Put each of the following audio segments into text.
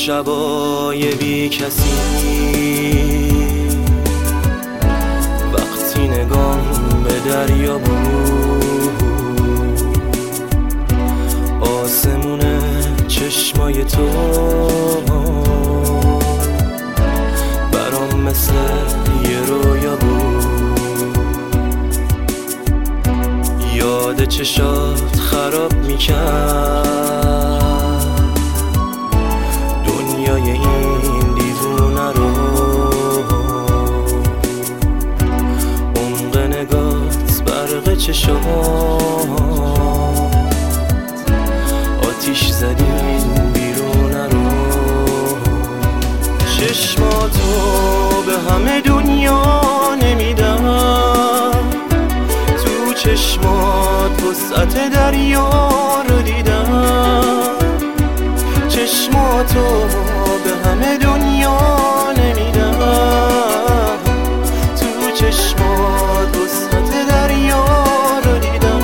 شبای بی کسی وقتی نگام به دریا بود آسمون چشمای تو برام مثل یه رویا بود. یاد چشات خراب میکرد دنیای این دیوونه رو. عمق نگات برق چشات آتیش زدین بیرونه رو. چشماتو به همه دنیا نمیدم، تو چشمات وسعت دریا رو دیدم. چشماتو به همه دنیا نمیدم، تو چشمات وسعت دریا رو دیدم.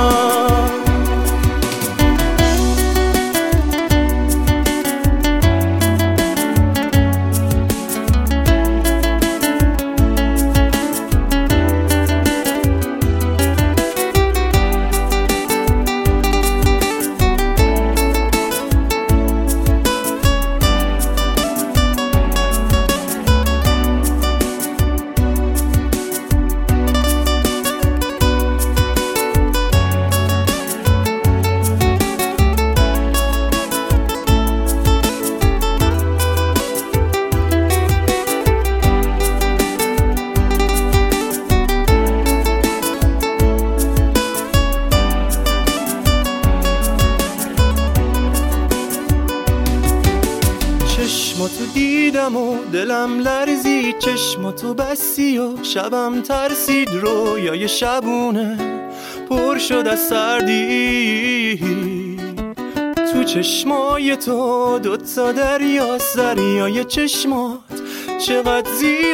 چشماتو دیدم و دلم لرزید، چشماتو بستی و شبم ترسید. رویای شبونه پر شد از سردی، تو چشمای تو دوتا دریاست. دریای چشمات چقدر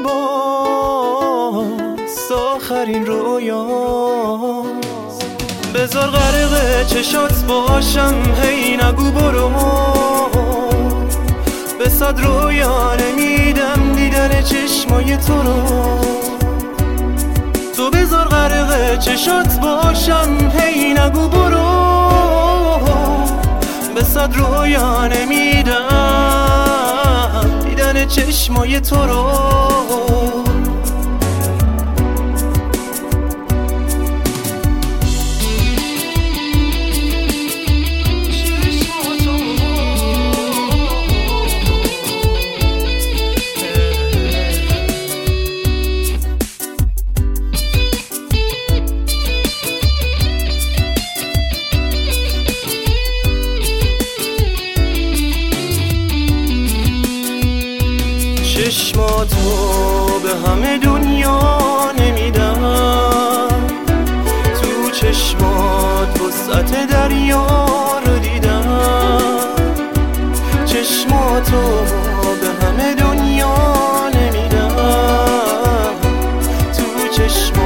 زیباست، آخرین رویاست. بذار غرق چشات باشم، هی نگو برو، به صد رویا نمیدم دیدن چشمای تو رو. تو بذار غرق چشات باشم، هی نگو برو، به صد رویا نمیدم دیدن چشمای تو رو. چشماتو به همه دنیا نمیدم، تو چشمات وسعت دریا رو دیدم. چشماتو به همه دنیا نمیدم، تو چشمات